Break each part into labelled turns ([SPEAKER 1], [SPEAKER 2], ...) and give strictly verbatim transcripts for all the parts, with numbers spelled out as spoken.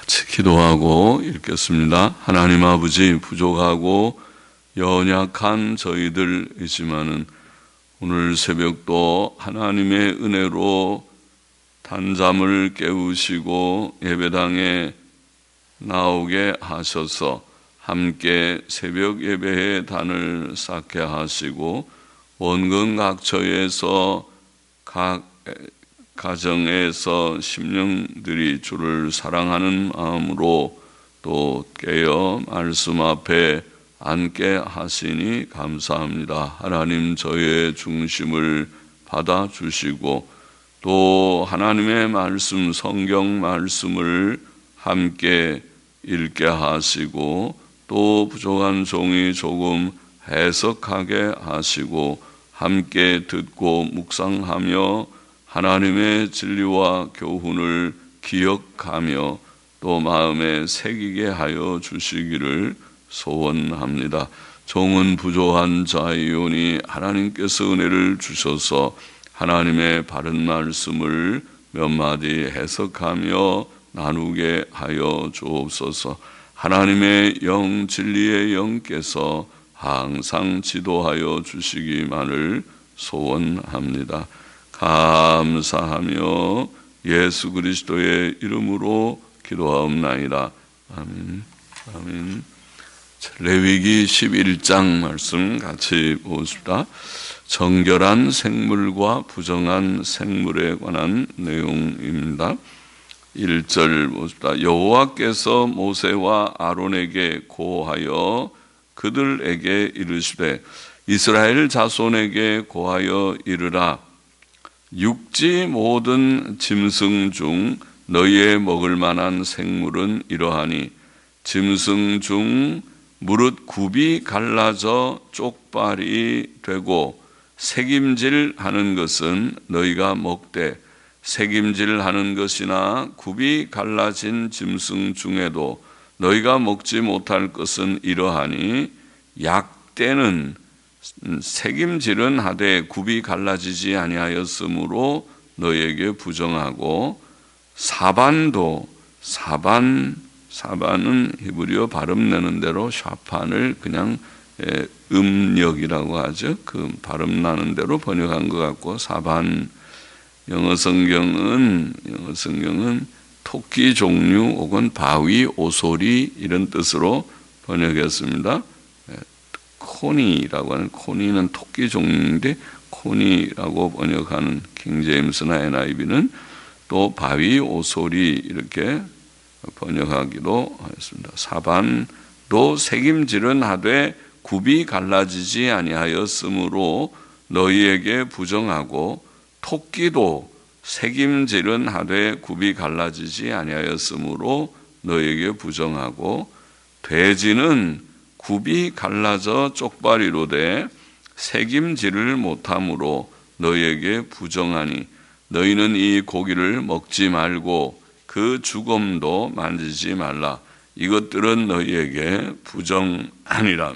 [SPEAKER 1] 같이 기도하고 읽겠습니다. 하나님 아버지, 부족하고 연약한 저희들이지만은 오늘 새벽도 하나님의 은혜로 단잠을 깨우시고 예배당에 나오게 하셔서 함께 새벽 예배의 단을 쌓게 하시고 원근 각처에서 각 가정에서 심령들이 주를 사랑하는 마음으로 또 깨어 말씀 앞에 앉게 하시니 감사합니다. 하나님, 저의 중심을 받아주시고 또 하나님의 말씀, 성경 말씀을 함께 읽게 하시고 또 부족한 종이 조금 해석하게 하시고 함께 듣고 묵상하며 하나님의 진리와 교훈을 기억하며 또 마음에 새기게 하여 주시기를 소원합니다. 종은 부족한 자이오니 하나님께서 은혜를 주셔서 하나님의 바른 말씀을 몇 마디 해석하며 나누게 하여 주옵소서. 하나님의 영, 진리의 영께서 항상 지도하여 주시기만을 소원합니다. 감사하며 예수 그리스도의 이름으로 기도하옵나이다. 아멘. 아멘. 레위기 십일 장 말씀 같이 보십시다. 정결한 생물과 부정한 생물에 관한 내용입니다. 일 절 보십시다. 여호와께서 모세와 아론에게 고하여 그들에게 이르시되 이스라엘 자손에게 고하여 이르라. 육지 모든 짐승 중 너희의 먹을 만한 생물은 이러하니 짐승 중 무릇 굽이 갈라져 쪽발이 되고 새김질 하는 것은 너희가 먹되 새김질 하는 것이나 굽이 갈라진 짐승 중에도 너희가 먹지 못할 것은 이러하니 약대는 새김질은 하되 굽이 갈라지지 아니하였으므로 너희에게 부정하고 사반도 사반 사반은 히브리어 발음 내는 대로 샤판을 그냥 음력이라고 하죠. 그 발음 나는 대로 번역한 것 같고 사반 영어 성경은 영어 성경은 토끼 종류 혹은 바위, 오소리 이런 뜻으로 번역했습니다. 코니라고 하는 코니는 토끼 종류인데 코니라고 번역하는 킹제임스나 엔아이비는 또 바위, 오소리 이렇게 번역하기도 하였습니다. 사반도 새김질은 하되 굽이 갈라지지 아니하였으므로 너희에게 부정하고 토끼도 새김질은 하되 굽이 갈라지지 아니하였으므로 너희에게 부정하고 돼지는 굽이 갈라져 쪽발이로 돼 새김질을 못함으로 너희에게 부정하니 너희는 이 고기를 먹지 말고 그 주검도 만지지 말라. 이것들은 너희에게 부정하니라.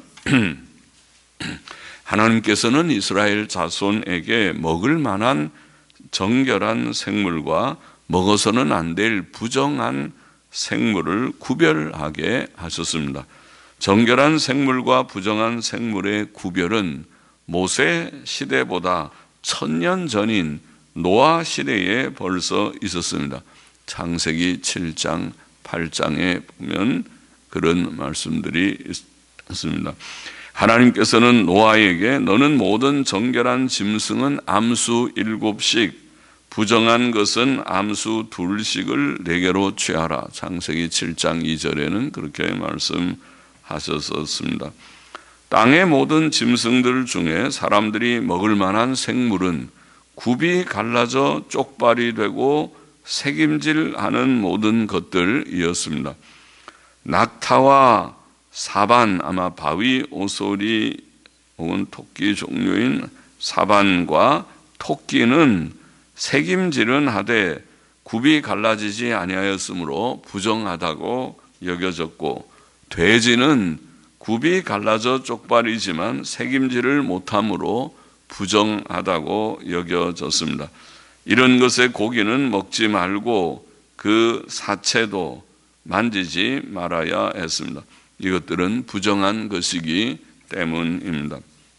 [SPEAKER 1] 하나님께서는 이스라엘 자손에게 먹을 만한 정결한 생물과 먹어서는 안 될 부정한 생물을 구별하게 하셨습니다. 정결한 생물과 부정한 생물의 구별은 모세 시대보다 천년 전인 노아 시대에 벌써 있었습니다. 창세기 칠 장, 팔 장에 보면 그런 말씀들이 있습니다. 하나님께서는 노아에게 너는 모든 정결한 짐승은 암수 일곱씩, 부정한 것은 암수 둘씩을 네개로 취하라. 창세기 칠 장 이 절에는 그렇게 말씀하셨습니다. 땅의 모든 짐승들 중에 사람들이 먹을 만한 생물은 굽이 갈라져 쪽발이 되고 새김질하는 모든 것들이었습니다. 낙타와 사반, 아마 바위, 오소리 혹은 토끼 종류인 사반과 토끼는 새김질은 하되 굽이 갈라지지 아니하였으므로 부정하다고 여겨졌고, 돼지는 굽이 갈라져 쪽발이지만 새김질을 못함으로 부정하다고 여겨졌습니다. 이런 것의 고기는 먹지 말고 그 사체도 만지지 말아야 했습니다. 이것들은 부정한 것이기 때문입니다.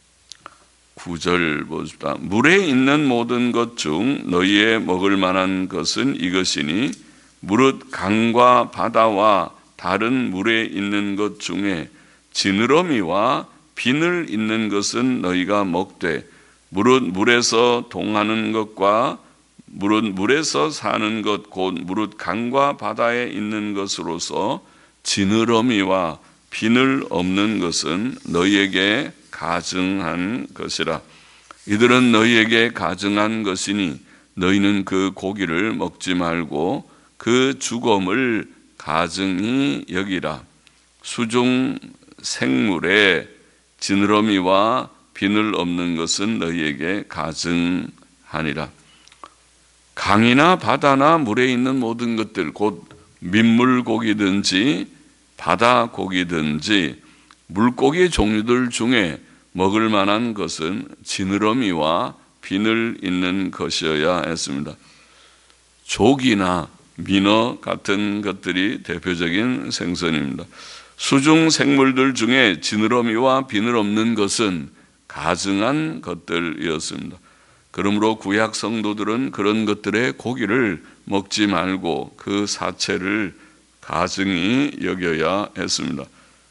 [SPEAKER 1] 구 절 보십시다. 물에 있는 모든 것 중 너희의 먹을 만한 것은 이것이니 무릇 강과 바다와 다른 물에 있는 것 중에 지느러미와 비늘 있는 것은 너희가 먹되 무릇 물에서 동하는 것과 무릇 물에서 사는 것 곧 무릇 강과 바다에 있는 것으로서 지느러미와 비늘 없는 것은 너희에게 가증한 것이라. 이들은 너희에게 가증한 것이니 너희는 그 고기를 먹지 말고 그 죽음을 가증히 여기라. 수중 생물에 지느러미와 비늘 없는 것은 너희에게 가증하니라. 강이나 바다나 물에 있는 모든 것들 곧 민물고기든지 바다고기든지 물고기 종류들 중에 먹을 만한 것은 지느러미와 비늘 있는 것이어야 했습니다. 조기나 민어 같은 것들이 대표적인 생선입니다. 수중 생물들 중에 지느러미와 비늘 없는 것은 가증한 것들이었습니다. 그러므로 구약 성도들은 그런 것들의 고기를 먹지 말고 그 사체를 가증히 여겨야 했습니다.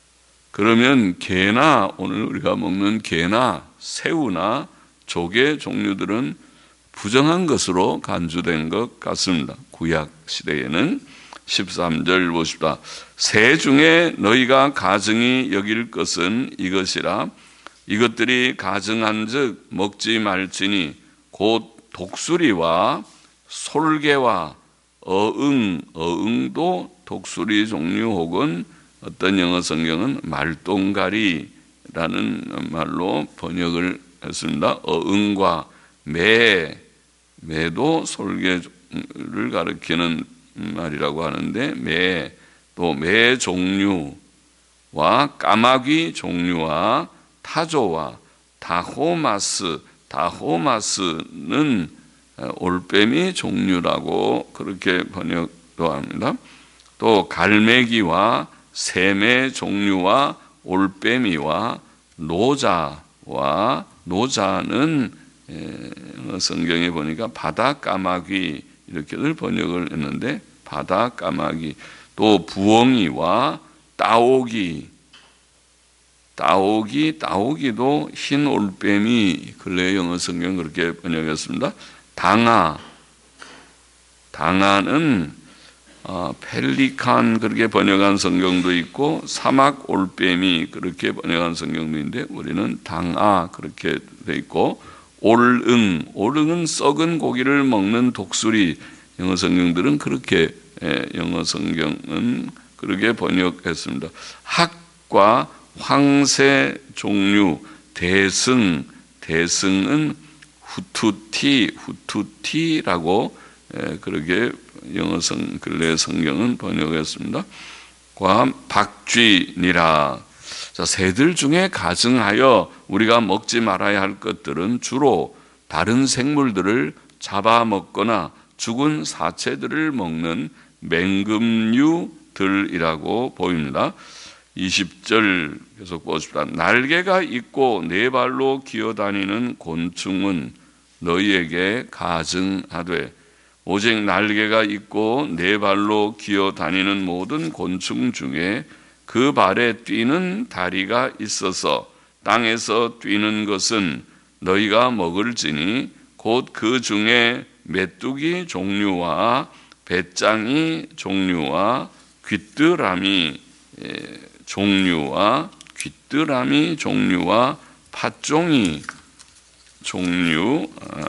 [SPEAKER 1] 그러면 게나 오늘 우리가 먹는 게나 새우나 조개 종류들은 부정한 것으로 간주된 것 같습니다. 구약 시대에는 십삼 절 보십시다. 새 중에 너희가 가증히 여길 것은 이것이라. 이것들이 가증한 즉 먹지 말지니 곧 독수리와 솔개와 어응, 어응도 독수리 종류 혹은 어떤 영어 성경은 말똥가리라는 말로 번역을 했습니다. 어응과 매, 매도 솔개를 가리키는 말이라고 하는데 매, 또 매 종류와 까마귀 종류와 타조와 다호마스, 다호마스는 올빼미 종류라고 그렇게 번역도 합니다. 또 갈매기와 새매 종류와 올빼미와 노자와 노자는 성경에 보니까 바다 까마귀 이렇게들 번역을 했는데 바다 까마귀, 또 부엉이와 따오기, 따오기, 따오기도 흰 올빼미, 근래 영어 성경 그렇게 번역했습니다. 당아, 당아는 어, 펠리칸 그렇게 번역한 성경도 있고 사막 올빼미 그렇게 번역한 성경도 있는데 우리는 당아 그렇게 돼 있고 올응, 올응은 썩은 고기를 먹는 독수리, 영어 성경들은 그렇게 영어 성경은 그렇게 번역했습니다. 학과 황새 종류, 대승, 대승은 후투티, 후투티라고 그렇게 영어 성 근래 성경은 번역했습니다. 과 박쥐니라. 자, 새들 중에 가증하여 우리가 먹지 말아야 할 것들은 주로 다른 생물들을 잡아먹거나 죽은 사체들을 먹는 맹금류들이라고 보입니다. 이십 절 계속 보십시다. 날개가 있고 네 발로 기어다니는 곤충은 너희에게 가증하되 오직 날개가 있고 네 발로 기어다니는 모든 곤충 중에 그 발에 뛰는 다리가 있어서 땅에서 뛰는 것은 너희가 먹을지니 곧 그 중에 메뚜기 종류와 배짱이 종류와 귀뚜라미 종류와 귀뚜라미 종류와 팥종이 종류는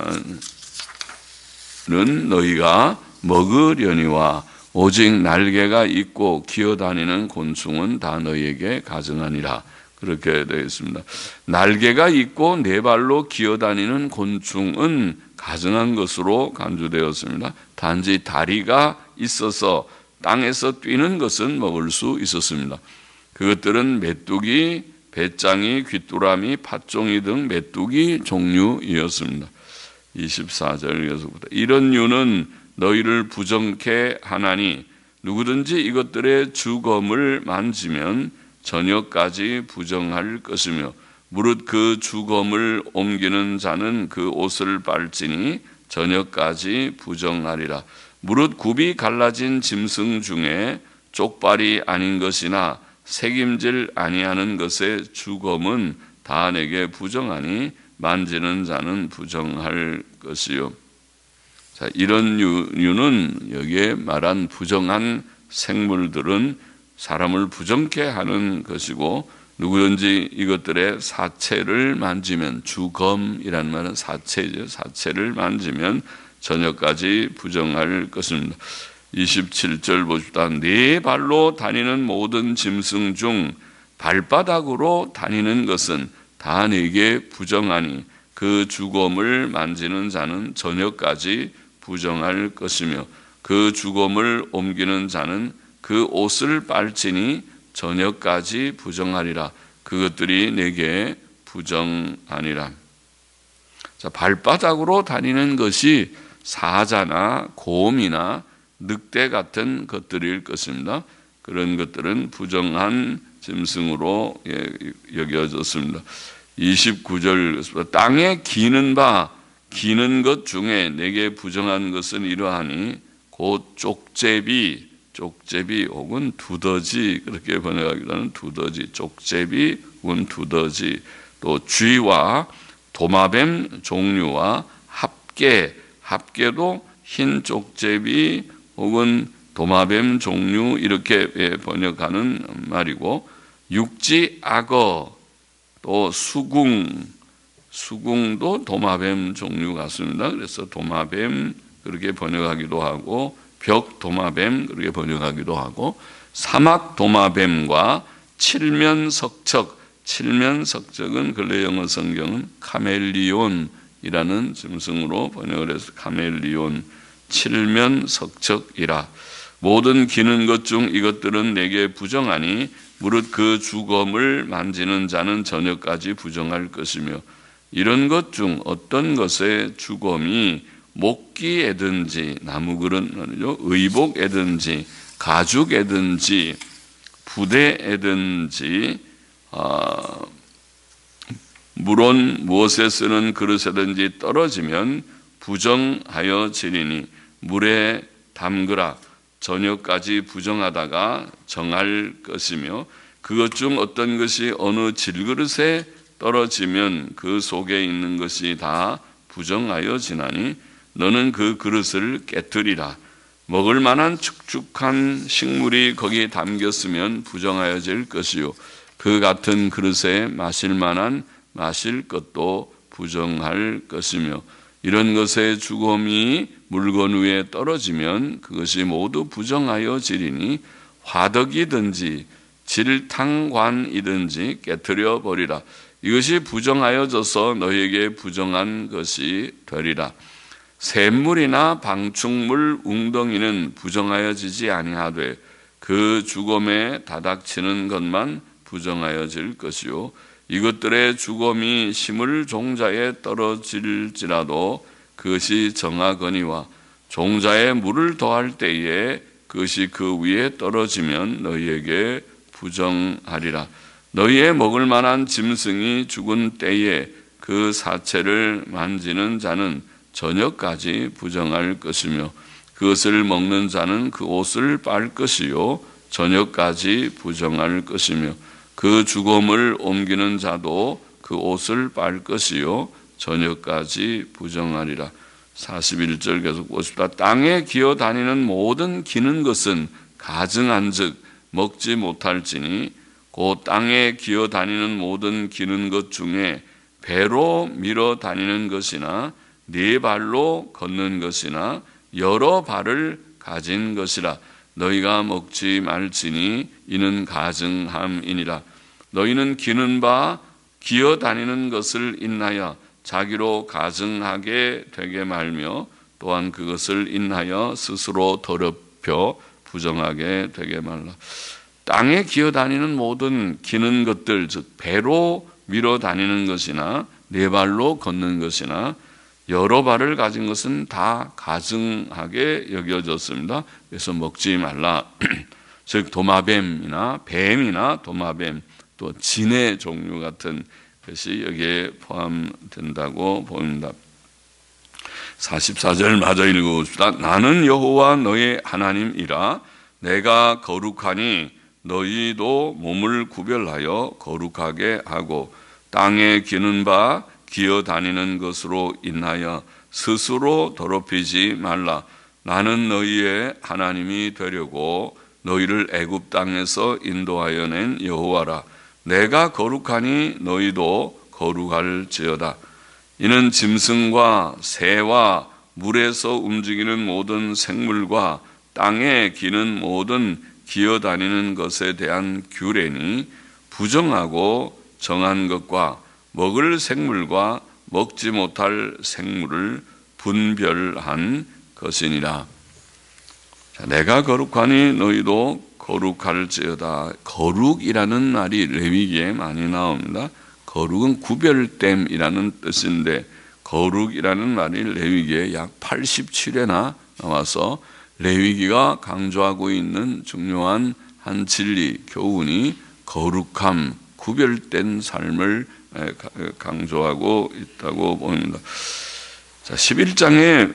[SPEAKER 1] 너희가 먹으려니와 오직 날개가 있고 기어다니는 곤충은 다 너희에게 가증하니라. 그렇게 되어 있습니다. 날개가 있고 네 발로 기어다니는 곤충은 가증한 것으로 간주되었습니다. 단지 다리가 있어서 땅에서 뛰는 것은 먹을 수 있었습니다. 그것들은 메뚜기, 배짱이, 귀뚜라미, 팥종이 등 메뚜기 종류이었습니다. 이십사 절 계속부터 이런 유는 너희를 부정케 하나니 누구든지 이것들의 주검을 만지면 저녁까지 부정할 것이며 무릇 그 주검을 옮기는 자는 그 옷을 빨지니 저녁까지 부정하리라. 무릇 굽이 갈라진 짐승 중에 쪽발이 아닌 것이나 새김질 아니하는 것의 주검은 다 내게 부정하니 만지는 자는 부정할 것이요. 자, 이런 이유는 여기에 말한 부정한 생물들은 사람을 부정케 하는 것이고 누구든지 이것들의 사체를 만지면 주검이라는 말은 사체죠. 사체를 만지면 저녁까지 부정할 것입니다. 이십칠 절 보십시다. 네 발로 다니는 모든 짐승 중 발바닥으로 다니는 것은 다 내게 부정하니 그 주검을 만지는 자는 저녁까지 부정할 것이며 그 주검을 옮기는 자는 그 옷을 빨지니 저녁까지 부정하리라. 그것들이 내게 부정하니라. 자, 발바닥으로 다니는 것이 사자나 곰이나 늑대 같은 것들일 것입니다. 그런 것들은 부정한 짐승으로 여겨졌습니다. 이십구 절 땅에 기는 바 기는 것 중에 내게 부정한 것은 이러하니 곧 쪽제비 쪽제비 혹은 두더지 그렇게 번역하기도 하는 두더지 쪽제비 혹은 두더지 또 쥐와 도마뱀 종류와 합계 합계도 흰 쪽제비 혹은 도마뱀 종류 이렇게 번역하는 말이고 육지 악어 또 수궁 수궁도 도마뱀 종류 같습니다. 그래서 도마뱀 그렇게 번역하기도 하고 벽 도마뱀 그렇게 번역하기도 하고 사막 도마뱀과 칠면석척 칠면석척은 근래 영어 성경은 카멜리온이라는 짐승으로 번역을 해서 카멜리온 칠면석척이라. 모든 기는 것 중 이것들은 내게 부정하니 무릇 그 주검을 만지는 자는 저녁까지 부정할 것이며 이런 것 중 어떤 것의 주검이 목기에든지 나무그릇 말이죠. 의복에든지 가죽에든지 부대에든지 어, 물론 무엇에 쓰는 그릇에든지 떨어지면 부정하여 지리니 물에 담그라. 저녁까지 부정하다가 정할 것이며 그것 중 어떤 것이 어느 질그릇에 떨어지면 그 속에 있는 것이 다 부정하여 지나니 너는 그 그릇을 깨뜨리라. 먹을 만한 축축한 식물이 거기에 담겼으면 부정하여질 것이요 그 같은 그릇에 마실 만한 마실 것도 부정할 것이며 이런 것의 주검이 물건 위에 떨어지면 그것이 모두 부정하여 지리니 화덕이든지 질탕관이든지 깨뜨려 버리라. 이것이 부정하여져서 너희에게 부정한 것이 되리라. 샘물이나 방충물 웅덩이는 부정하여지지 아니하되 그 주검에 다닥치는 것만 부정하여질 것이요 이것들의 주검이 심을 종자에 떨어질지라도 그것이 정하거니와 종자에 물을 더할 때에 그것이 그 위에 떨어지면 너희에게 부정하리라. 너희의 먹을 만한 짐승이 죽은 때에 그 사체를 만지는 자는 저녁까지 부정할 것이며 그것을 먹는 자는 그 옷을 빨 것이요 저녁까지 부정할 것이며 그 주검을 옮기는 자도 그 옷을 빨 것이요 저녁까지 부정하리라. 사십일 절 계속 보십시다. 땅에 기어 다니는 모든 기는 것은 가증한즉 먹지 못할지니 곧 땅에 기어 다니는 모든 기는 것 중에 배로 밀어 다니는 것이나 네 발로 걷는 것이나 여러 발을 가진 것이라. 너희가 먹지 말지니 이는 가증함이니라. 너희는 기는 바 기어 다니는 것을 인하여 자기로 가증하게 되게 말며 또한 그것을 인하여 스스로 더럽혀 부정하게 되게 말라. 땅에 기어 다니는 모든 기는 것들 즉 배로 밀어 다니는 것이나 네 발로 걷는 것이나 여러 발을 가진 것은 다 가증하게 여겨졌습니다. 그래서 먹지 말라. 즉 도마뱀이나 뱀이나 도마뱀 또 진의 종류 같은 것이 여기에 포함된다고 보입니다. 사십사 절 마저 읽어봅시다. 나는 여호와 너의 하나님이라. 내가 거룩하니 너희도 몸을 구별하여 거룩하게 하고 땅에 기는 바 기어다니는 것으로 인하여 스스로 더럽히지 말라. 나는 너희의 하나님이 되려고 너희를 애굽 땅에서 인도하여 낸 여호와라. 내가 거룩하니 너희도 거룩할지어다. 이는 짐승과 새와 물에서 움직이는 모든 생물과 땅에 기는 모든 기어다니는 것에 대한 규례니 부정하고 정한 것과 먹을 생물과 먹지 못할 생물을 분별한 것이니라. 자, 내가 거룩하니 너희도 거룩할지어다. 거룩이라는 말이 레위기에 많이 나옵니다. 거룩은 구별됨이라는 뜻인데 거룩이라는 말이 레위기에 약 팔십칠 회나 나와서 레위기가 강조하고 있는 중요한 한 진리, 교훈이 거룩함, 구별된 삶을 강조하고 있다고 봅니다. 자, 십일 장에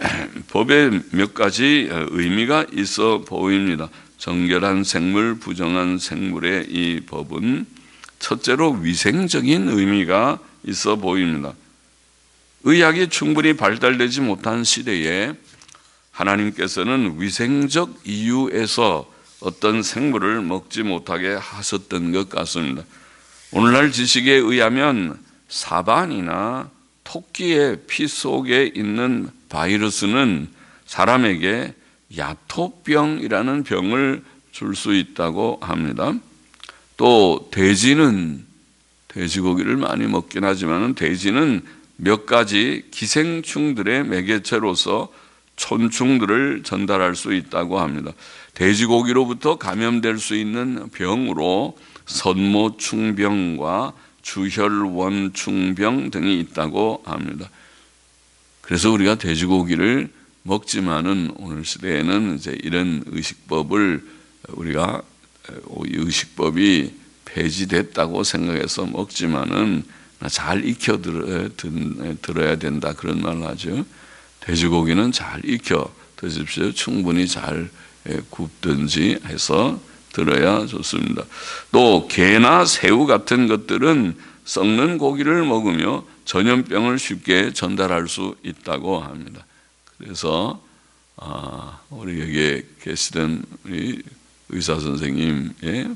[SPEAKER 1] 법에 몇 가지 의미가 있어 보입니다. 정결한 생물, 부정한 생물의 이 법은 첫째로 위생적인 의미가 있어 보입니다. 의학이 충분히 발달되지 못한 시대에 하나님께서는 위생적 이유에서 어떤 생물을 먹지 못하게 하셨던 것 같습니다. 오늘날 지식에 의하면 사반이나 토끼의 피 속에 있는 바이러스는 사람에게 야토병이라는 병을 줄 수 있다고 합니다. 또 돼지는 돼지고기를 많이 먹긴 하지만 돼지는 몇 가지 기생충들의 매개체로서 촌충들을 전달할 수 있다고 합니다. 돼지고기로부터 감염될 수 있는 병으로 선모충병과 주혈원충병 등이 있다고 합니다. 그래서 우리가 돼지고기를 먹지만은 오늘 시대에는 이제 이런 의식법을 우리가 의식법이 폐지됐다고 생각해서 먹지만은 잘 익혀 들어야 된다 그런 말을 하죠. 돼지고기는 잘 익혀 드십시오. 충분히 잘 굽든지 해서 들어야 좋습니다. 또 게나 새우 같은 것들은 썩는 고기를 먹으며 전염병을 쉽게 전달할 수 있다고 합니다. 그래서 아, 우리 여기에 계시던 우리 의사 선생님은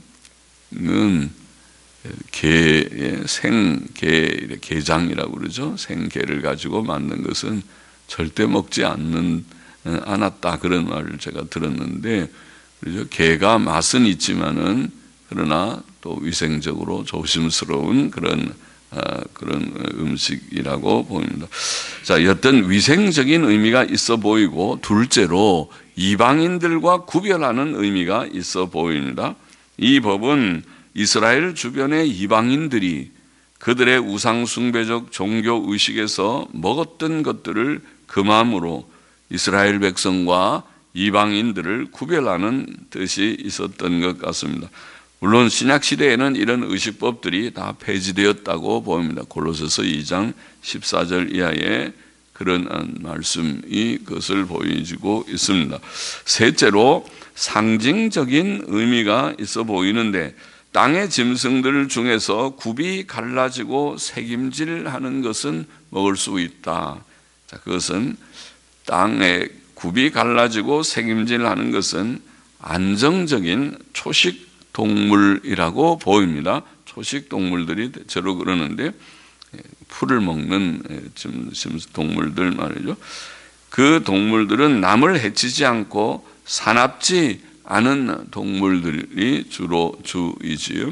[SPEAKER 1] 게, 생게, 게장이라고 그러죠. 생게를 가지고 만든 것은 절대 먹지 않는, 않았다. 그런 말을 제가 들었는데, 그렇죠. 게가 맛은 있지만은, 그러나 또 위생적으로 조심스러운 그런, 아, 그런 음식이라고 보입니다. 자, 여튼 위생적인 의미가 있어 보이고, 둘째로 이방인들과 구별하는 의미가 있어 보입니다. 이 법은 이스라엘 주변의 이방인들이 그들의 우상숭배적 종교의식에서 먹었던 것들을 금함으로 이스라엘 백성과 이방인들을 구별하는 뜻이 있었던 것 같습니다. 물론 신약시대에는 이런 의식법들이 다 폐지되었다고 보입니다. 골로새서 이 장 십사 절 이하에 그런 말씀이 그것을 보여주고 있습니다. 셋째로 상징적인 의미가 있어 보이는데 땅의 짐승들 중에서 굽이 갈라지고 새김질하는 것은 먹을 수 있다. 자, 그것은 땅에 굽이 갈라지고 새김질하는 것은 안정적인 초식 동물이라고 보입니다. 초식 동물들이 대체로 그러는데 풀을 먹는 동물들 말이죠. 그 동물들은 남을 해치지 않고 사납지 않은 동물들이 주로 주이지요.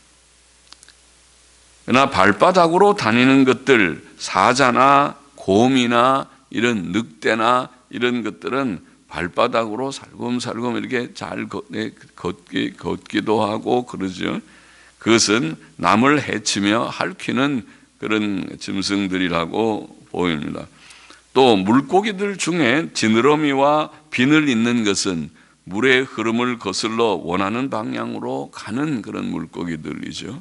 [SPEAKER 1] 그러나 발바닥으로 다니는 것들, 사자나 곰이나 이런 늑대나 이런 것들은 발바닥으로 살금살금 이렇게 잘 걷기, 걷기도 하고 그러죠. 그것은 남을 해치며 핥히는 그런 짐승들이라고 보입니다. 또 물고기들 중에 지느러미와 비늘 있는 것은 물의 흐름을 거슬러 원하는 방향으로 가는 그런 물고기들이죠.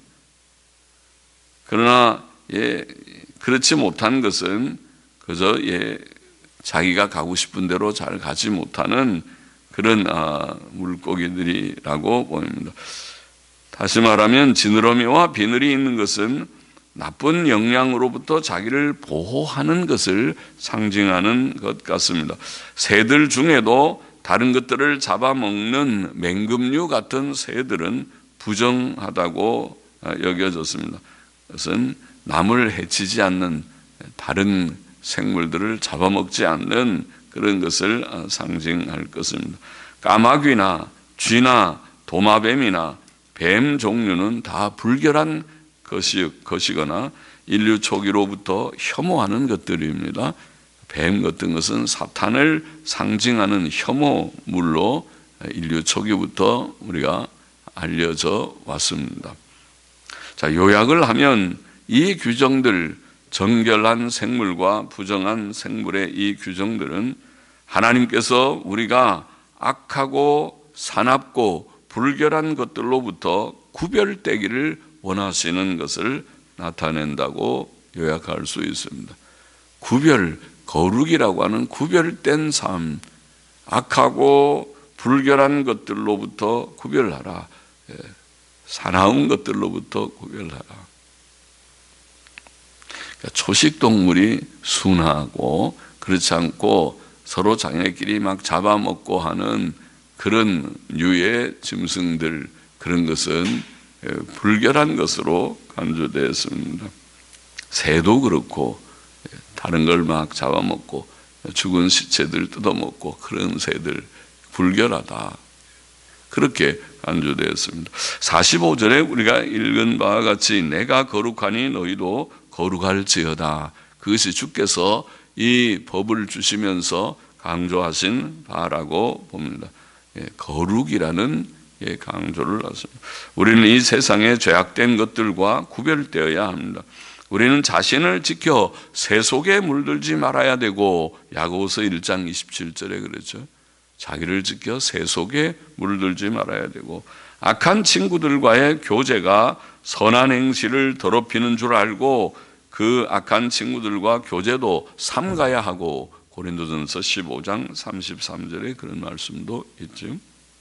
[SPEAKER 1] 그러나 예, 그렇지 못한 것은 그저 예, 자기가 가고 싶은 대로 잘 가지 못하는 그런 아, 물고기들이라고 보입니다. 다시 말하면 지느러미와 비늘이 있는 것은 나쁜 영향으로부터 자기를 보호하는 것을 상징하는 것 같습니다. 새들 중에도 다른 것들을 잡아먹는 맹금류 같은 새들은 부정하다고 여겨졌습니다. 그것은 남을 해치지 않는 다른 생물들을 잡아먹지 않는 그런 것을 상징할 것입니다. 까마귀나 쥐나 도마뱀이나 뱀 종류는 다 불결한 것이, 것이거나 인류 초기로부터 혐오하는 것들입니다. 뱀 같은 것은 사탄을 상징하는 혐오물로 인류 초기부터 우리가 알려져 왔습니다. 자, 요약을 하면 이 규정들, 정결한 생물과 부정한 생물의 이 규정들은 하나님께서 우리가 악하고 사납고 불결한 것들로부터 구별되기를 원하시는 것을 나타낸다고 요약할 수 있습니다. 구별, 거룩이라고 하는 구별된 삶, 악하고 불결한 것들로부터 구별하라. 사나운 것들로부터 구별하라. 그러니까 초식동물이 순하고 그렇지 않고 서로 자기네끼리 막 잡아먹고 하는 그런 류의 짐승들, 그런 것은 불결한 것으로 간주되었습니다. 새도 그렇고 다른 걸 막 잡아먹고 죽은 시체들 뜯어먹고 그런 새들 불결하다. 그렇게 간주되었습니다. 사십오 절에 우리가 읽은 바와 같이 내가 거룩하니 너희도 거룩할지어다. 그것이 주께서 이 법을 주시면서 강조하신 바라고 봅니다. 거룩이라는 강조를 하십니다. 우리는 이 세상에 죄악된 것들과 구별되어야 합니다. 우리는 자신을 지켜 새 속에 물들지 말아야 되고, 야고보서 일 장 이십칠 절에 그랬죠. 자기를 지켜 새 속에 물들지 말아야 되고, 악한 친구들과의 교제가 선한 행실을 더럽히는 줄 알고 그 악한 친구들과 교제도 삼가야 하고, 고린도전서 십오 장 삼십삼 절에 그런 말씀도 있죠.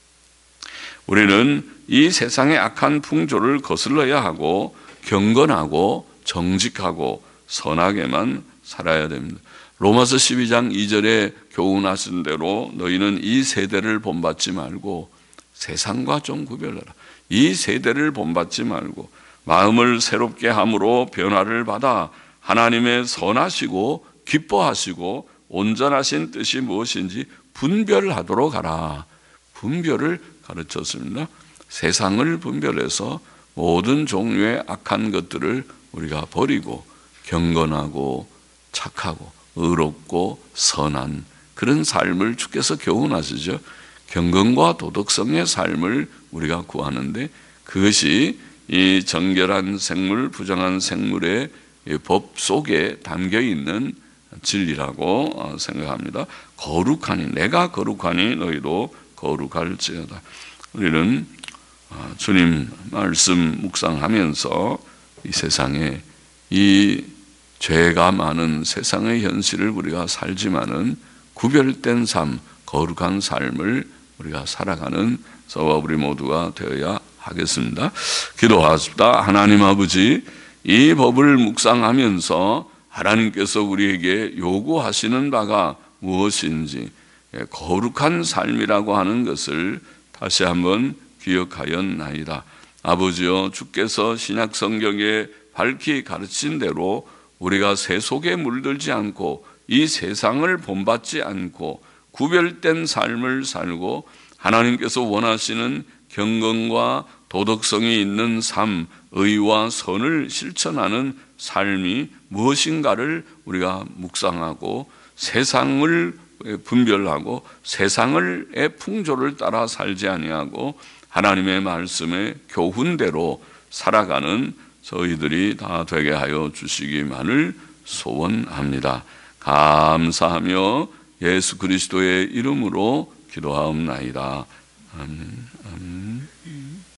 [SPEAKER 1] 우리는 이 세상의 악한 풍조를 거슬러야 하고 경건하고 정직하고 선하게만 살아야 됩니다. 로마서 십이 장 이 절에 교훈하신 대로 너희는 이 세대를 본받지 말고 세상과 좀 구별하라. 이 세대를 본받지 말고 마음을 새롭게 함으로 변화를 받아 하나님의 선하시고 기뻐하시고 온전하신 뜻이 무엇인지 분별하도록 하라. 분별을 가르쳤습니다. 세상을 분별해서 모든 종류의 악한 것들을 우리가 버리고 경건하고 착하고 의롭고 선한 그런 삶을 주께서 교훈하시죠. 경건과 도덕성의 삶을 우리가 구하는데 그것이 이 정결한 생물, 부정한 생물의 법 속에 담겨 있는 진리라고 생각합니다. 거룩하니 내가 거룩하니 너희도 거룩할지어다. 우리는 주님 말씀 묵상하면서 이 세상에 이 죄가 많은 세상의 현실을 우리가 살지만은 구별된 삶, 거룩한 삶을 우리가 살아가는 저와 우리 모두가 되어야 하겠습니다. 기도하십시다. 하나님 아버지, 이 법을 묵상하면서 하나님께서 우리에게 요구하시는 바가 무엇인지 거룩한 삶이라고 하는 것을 다시 한번 기억하였나이다. 아버지여, 주께서 신약 성경에 밝히 가르친 대로 우리가 새 속에 물들지 않고 이 세상을 본받지 않고 구별된 삶을 살고 하나님께서 원하시는 경건과 도덕성이 있는 삶, 의와 선을 실천하는 삶이 무엇인가를 우리가 묵상하고 세상을 분별하고 세상의 풍조를 따라 살지 아니하고 하나님의 말씀의 교훈대로 살아가는 저희들이 다 되게 하여 주시기만을 소원합니다. 감사하며 예수 그리스도의 이름으로 기도하옵나이다. 아멘. 아멘.